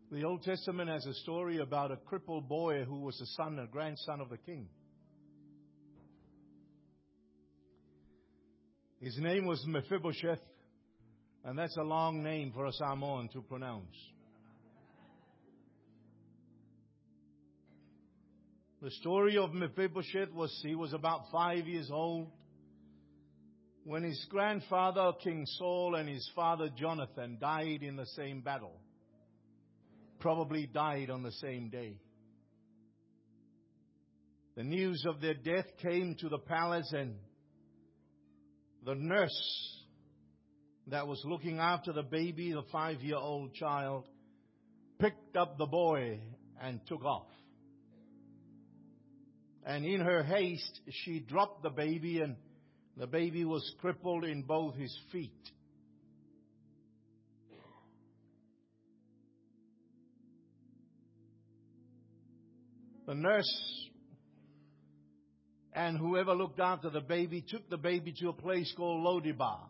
The Old Testament has a story about a crippled boy who was a grandson of the king. His name was Mephibosheth, and that's a long name for a Samoan to pronounce. The story of Mephibosheth he was about 5 years old when his grandfather, King Saul, and his father, Jonathan, died in the same battle. Probably died on the same day. The news of their death came to the palace, and the nurse that was looking after the baby, the 5-year-old child, picked up the boy and took off. And in her haste, she dropped the baby, and the baby was crippled in both his feet. The nurse and whoever looked after the baby took the baby to a place called Lo-debar.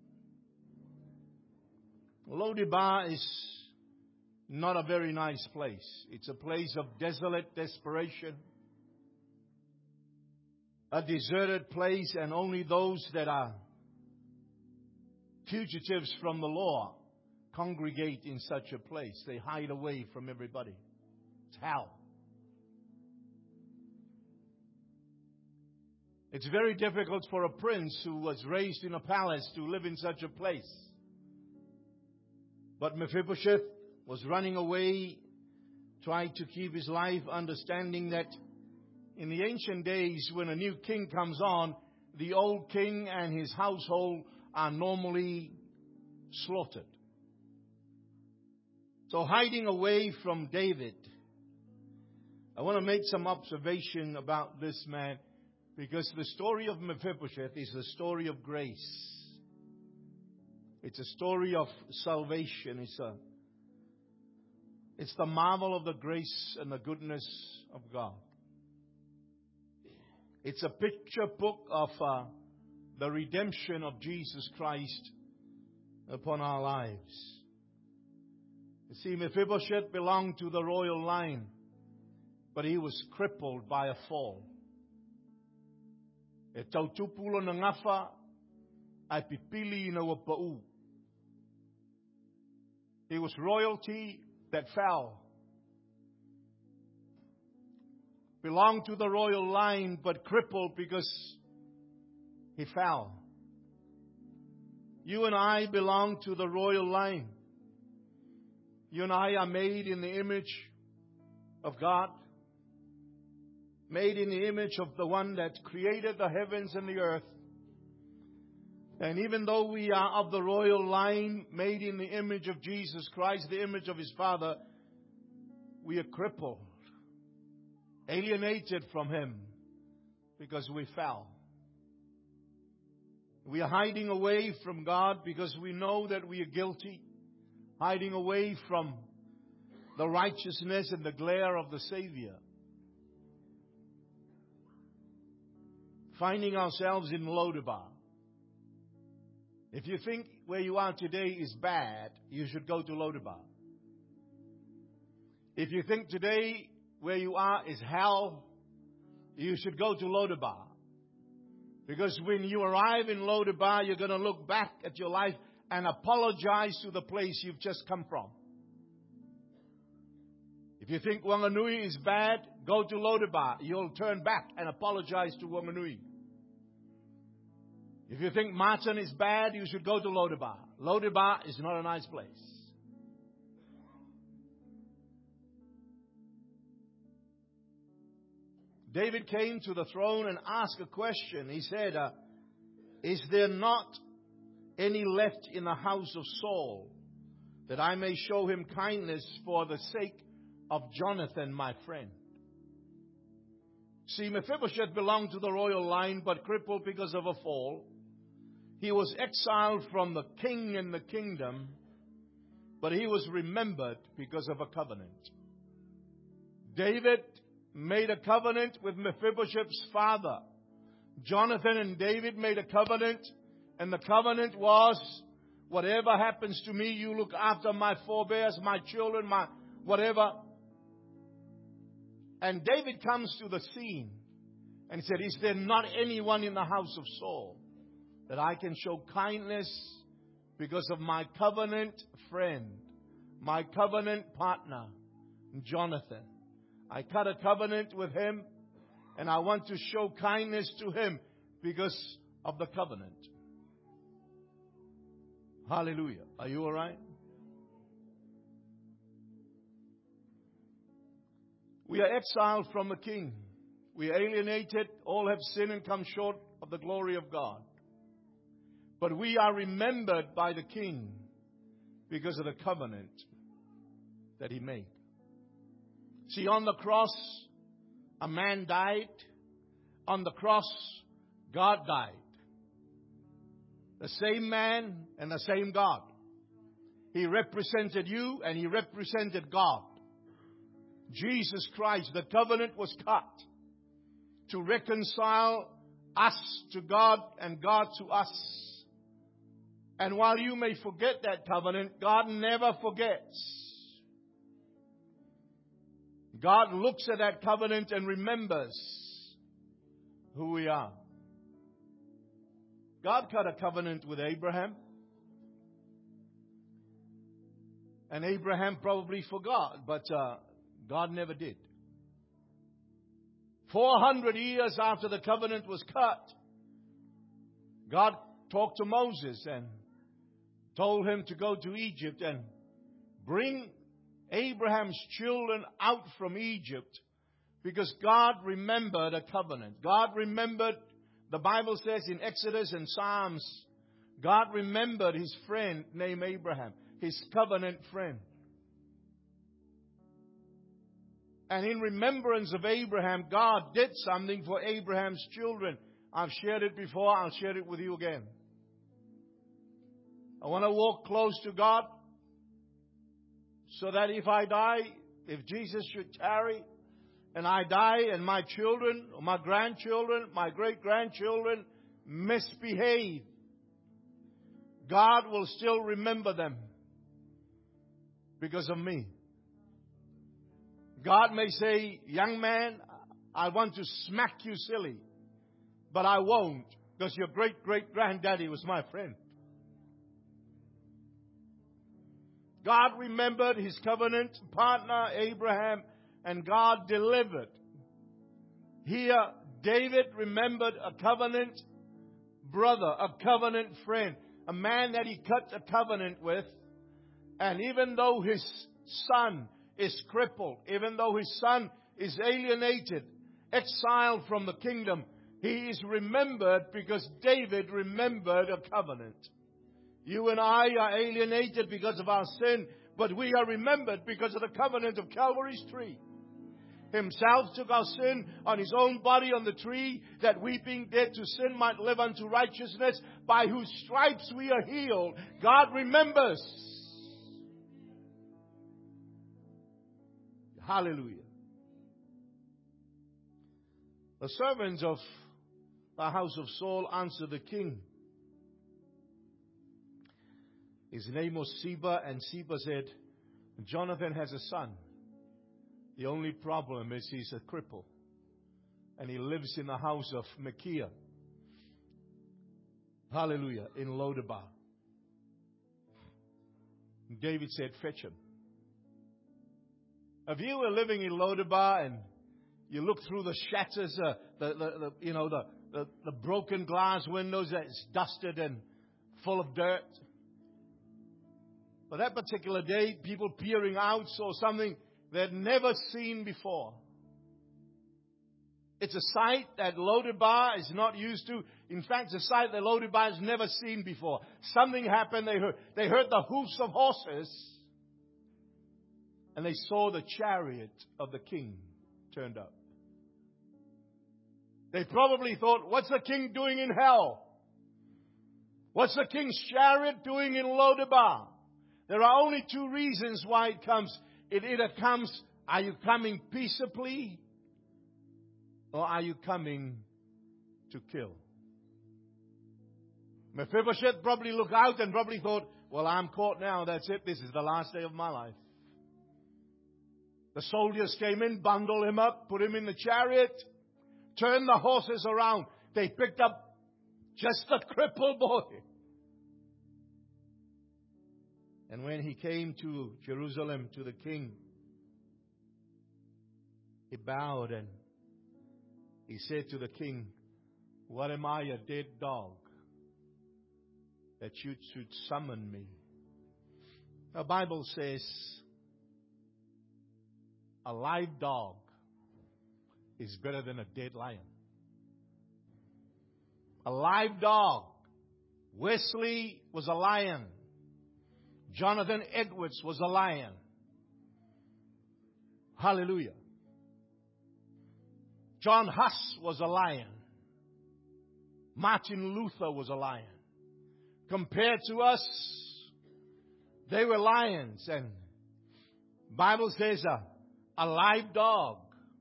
Lo-debar is not a very nice place. It's a place of desolate desperation. A deserted place, and only those that are fugitives from the law congregate in such a place. They hide away from everybody. It's hell. It's very difficult for a prince who was raised in a palace to live in such a place. But Mephibosheth was running away, trying to keep his life, understanding that in the ancient days, when a new king comes on, the old king and his household are normally slaughtered. So hiding away from David, I want to make some observation about this man, because the story of Mephibosheth is a story of grace. It's a story of salvation. It's the marvel of the grace and the goodness of God. It's a picture book of the redemption of Jesus Christ upon our lives. You see, Mephibosheth belonged to the royal line, but he was crippled by a fall. E tautupulo na ngafa ai pipili na wapau. He was royalty that fell. Belonged to the royal line, but crippled because he fell. You and I belong to the royal line. You and I are made in the image of God. Made in the image of the one that created the heavens and the earth. And even though we are of the royal line, made in the image of Jesus Christ, the image of His Father, we are crippled, alienated from Him because we fell. We are hiding away from God because we know that we are guilty, hiding away from the righteousness and the glare of the Savior. Finding ourselves in Lo-debar. If you think where you are today is bad, you should go to Lo-debar. If you think today where you are is hell, you should go to Lo-debar. Because when you arrive in Lo-debar, you're going to look back at your life and apologize to the place you've just come from. If you think Wanganui is bad, go to Lo-debar. You'll turn back and apologize to Wanganui. If you think Martin is bad, you should go to Lo-debar. Lo-debar is not a nice place. David came to the throne and asked a question. He said, is there not any left in the house of Saul, that I may show him kindness for the sake of Jonathan, my friend? See, Mephibosheth belonged to the royal line, but crippled because of a fall. He was exiled from the king and the kingdom, but he was remembered because of a covenant. David made a covenant with Mephibosheth's father. Jonathan and David made a covenant, and the covenant was, whatever happens to me, you look after my forebears, my children, whatever. And David comes to the scene and said, is there not anyone in the house of Saul that I can show kindness because of my covenant friend, my covenant partner, Jonathan? I cut a covenant with him, and I want to show kindness to him because of the covenant. Hallelujah. Are you all right? We are exiled from the King. We are alienated. All have sinned and come short of the glory of God. But we are remembered by the King because of the covenant that He made. See, on the cross, a man died. On the cross, God died. The same man and the same God. He represented you and He represented God. Jesus Christ, the covenant was cut to reconcile us to God and God to us. And while you may forget that covenant, God never forgets. God looks at that covenant and remembers who we are. God cut a covenant with Abraham. And Abraham probably forgot, but God never did. 400 years after the covenant was cut, God talked to Moses and told him to go to Egypt and bring Abraham's children out from Egypt, because God remembered a covenant. God remembered, the Bible says in Exodus and Psalms, God remembered His friend named Abraham, His covenant friend. And in remembrance of Abraham, God did something for Abraham's children. I've shared it before. I'll share it with you again. I want to walk close to God so that if I die, if Jesus should tarry, and I die and my children, or my grandchildren, my great-grandchildren misbehave, God will still remember them because of me. God may say, young man, I want to smack you silly, but I won't, because your great-great-granddaddy was my friend. God remembered His covenant partner, Abraham, and God delivered. Here, David remembered a covenant brother, a covenant friend, a man that he cut a covenant with. And even though his son is crippled, even though his son is alienated, exiled from the kingdom, he is remembered because David remembered a covenant. You and I are alienated because of our sin, but we are remembered because of the covenant of Calvary's tree. Himself took our sin on His own body on the tree, that we being dead to sin might live unto righteousness, by whose stripes we are healed. God remembers. Hallelujah. The servants of the house of Saul answered the king. His name was Ziba, and Ziba said, Jonathan has a son. The only problem is he's a cripple, and he lives in the house of Micaiah. Hallelujah, in Lodebar. David said, fetch him. If you were living in Lodebar and you look through the shatters, the broken glass windows that's dusted and full of dirt. But that particular day, people peering out saw something they'd never seen before. It's a sight that Lodebar is not used to. In fact, it's a sight that Lodebar has never seen before. Something happened. They heard the hoofs of horses. And they saw the chariot of the king turned up. They probably thought, what's the king doing in hell? What's the king's chariot doing in Lodebar? There are only two reasons why it comes. It either comes, are you coming peaceably? Or are you coming to kill? Mephibosheth probably looked out and probably thought, well, I'm caught now. That's it. This is the last day of my life. The soldiers came in, bundled him up, put him in the chariot, turned the horses around. They picked up just a crippled boy. And when he came to Jerusalem, to the king, he bowed and he said to the king, "What am I, a dead dog, that you should summon me?" The Bible says a live dog is better than a dead lion. A live dog. Wesley was a lion. Jonathan Edwards was a lion. Hallelujah. John Huss was a lion. Martin Luther was a lion. Compared to us, they were lions. And the Bible says a live dog.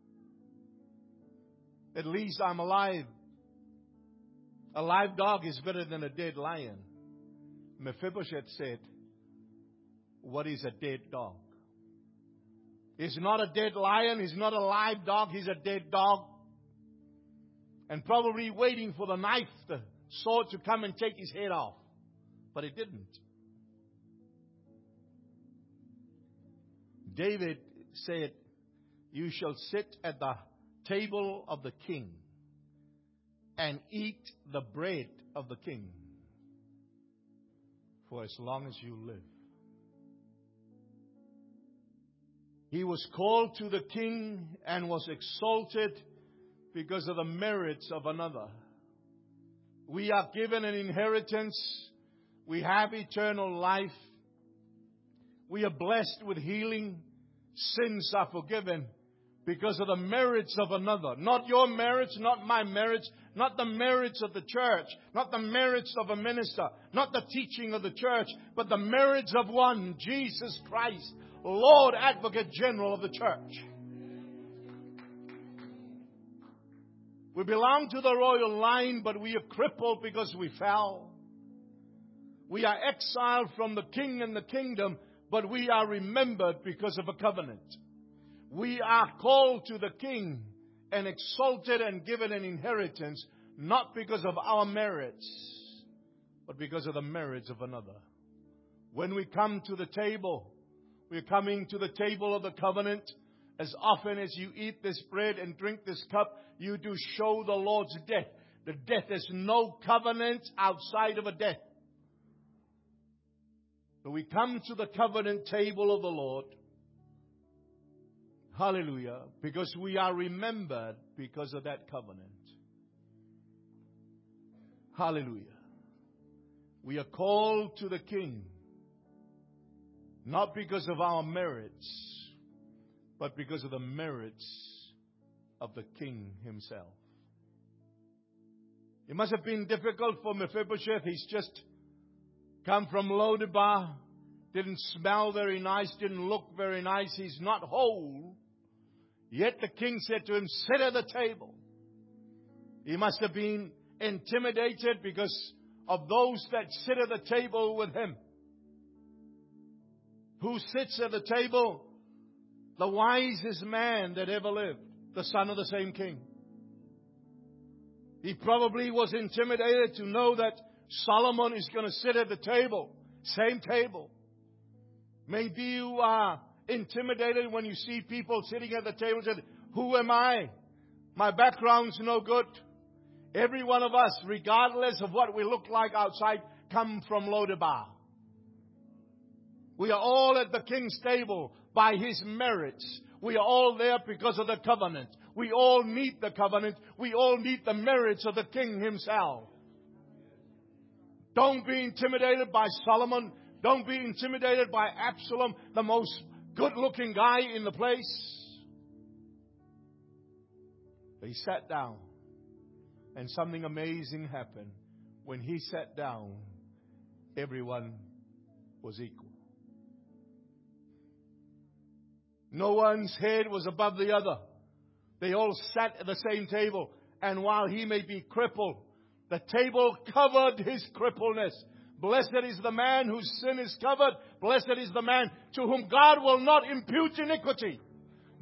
At least I'm alive. A live dog is better than a dead lion. Mephibosheth said, "What is a dead dog?" He's not a dead lion. He's not a live dog. He's a dead dog. And probably waiting for the knife, the sword to come and take his head off. But it didn't. David said, "You shall sit at the table of the king and eat the bread of the king for as long as you live." He was called to the king and was exalted because of the merits of another. We are given an inheritance. We have eternal life. We are blessed with healing. Sins are forgiven because of the merits of another. Not your merits, not my merits, not the merits of the church, not the merits of a minister, not the teaching of the church, but the merits of one, Jesus Christ, Lord Advocate General of the church. We belong to the royal line, but we are crippled because we fell. We are exiled from the king and the kingdom, but we are remembered because of a covenant. We are called to the king and exalted and given an inheritance, not because of our merits, but because of the merits of another. When we come to the table, we're coming to the table of the covenant. As often as you eat this bread and drink this cup, you do show the Lord's death. The death is no covenant outside of a death. So we come to the covenant table of the Lord. Hallelujah. Because we are remembered because of that covenant. Hallelujah. We are called to the King. Not because of our merits, but because of the merits of the King himself. It must have been difficult for Mephibosheth. He's just come from Lodebar. Didn't smell very nice. Didn't look very nice. He's not whole. Yet the king said to him, "Sit at the table." He must have been intimidated because of those that sit at the table with him. Who sits at the table? The wisest man that ever lived, the son of the same king. He probably was intimidated to know that Solomon is going to sit at the table, same table. Maybe you are intimidated when you see people sitting at the table and say, "Who am I? My background's no good." Every one of us, regardless of what we look like outside, come from Lodebar. We are all at the king's table by his merits. We are all there because of the covenant. We all need the covenant. We all need the merits of the king himself. Don't be intimidated by Solomon. Don't be intimidated by Absalom, the most good-looking guy in the place. He sat down, and something amazing happened. When he sat down, everyone was equal. No one's head was above the other. They all sat at the same table. And while he may be crippled, the table covered his crippleness. Blessed is the man whose sin is covered. Blessed is the man to whom God will not impute iniquity.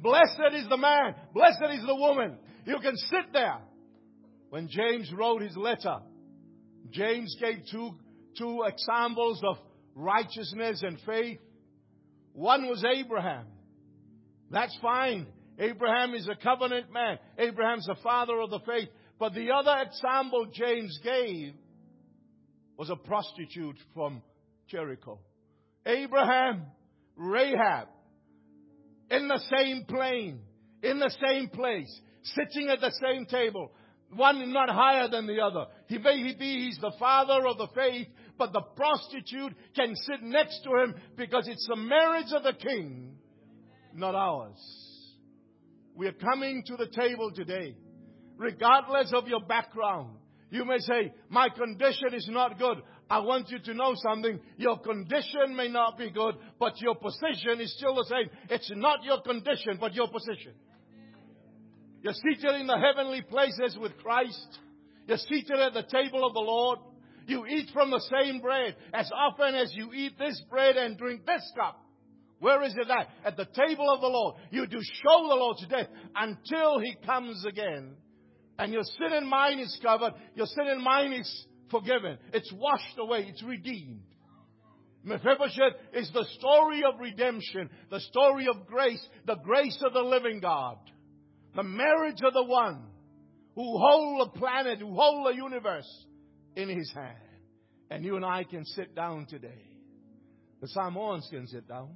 Blessed is the man. Blessed is the woman. You can sit there. When James wrote his letter, James gave two examples of righteousness and faith. One was Abraham. That's fine. Abraham is a covenant man. Abraham's the father of the faith. But the other example James gave was a prostitute from Jericho. Abraham, Rahab, in the same plane, in the same place, sitting at the same table. One not higher than the other. He's the father of the faith, but the prostitute can sit next to him because it's the marriage of the king, not ours. We are coming to the table today. Regardless of your background, you may say, my condition is not good. I want you to know something. Your condition may not be good, but your position is still the same. It's not your condition, but your position. You're seated in the heavenly places with Christ. You're seated at the table of the Lord. You eat from the same bread. As often as you eat this bread and drink this cup, where is it at? At the table of the Lord. You do show the Lord's death until He comes again. And your sin and mine is covered. Your sin and mine is forgiven. It's washed away. It's redeemed. Mephibosheth is the story of redemption. The story of grace. The grace of the living God. The marriage of the one who holds the planet, who holds the universe in His hand. And you and I can sit down today. The Samoans can sit down.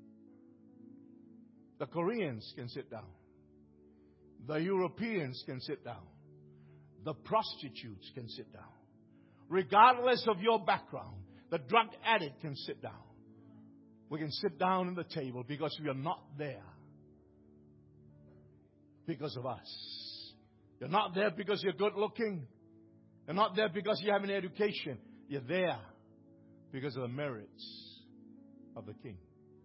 The Koreans can sit down. The Europeans can sit down. The prostitutes can sit down. Regardless of your background, the drug addict can sit down. We can sit down at the table because we are not there because of us. You're not there because you're good looking. You're not there because you have an education. You're there because of the merits of the King.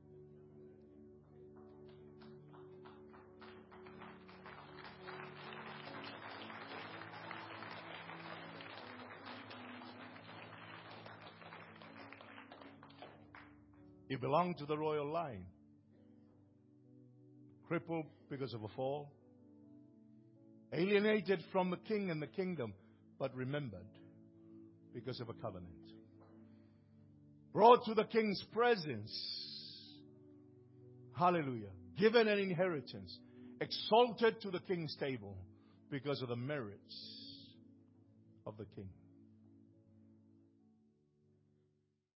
You belong to the royal line. Crippled because of a fall. Alienated from the king and the kingdom, but remembered because of a covenant. Brought to the king's presence. Hallelujah. Given an inheritance. Exalted to the king's table because of the merits of the king.